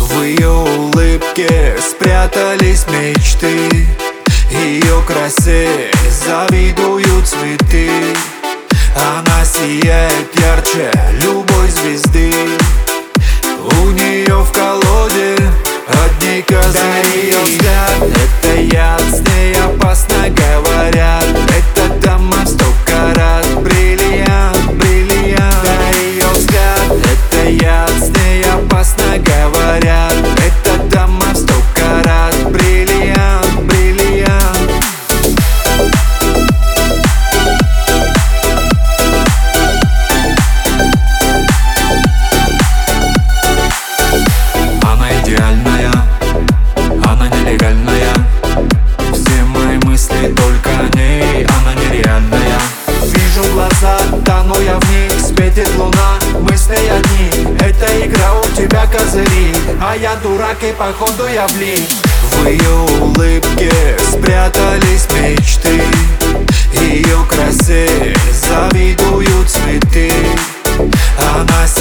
В ее улыбке спрятались мечты, ее красе завидуют цветы. Она сияет ярче любой звезды. У нее в колоде одни козыри. Ее взгляд — это яд, с ней опасно говорят. Эта дама в 100 карат, бриллиант, бриллиант. Да, ее взгляд — это яд, с ней опасно говорят. Эта дама в 100 карат, бриллиант, бриллиант. Она идеальная, она нелегальная. Все мои мысли только о ней, она нереальная. Вижу глаза, тону я в них, светит луна, мы с ней одни. Это игра, у тебя козыри, а я дурак и походу я влип. В ее улыбке спрятались мечты, ее красе завидуют цветы. Она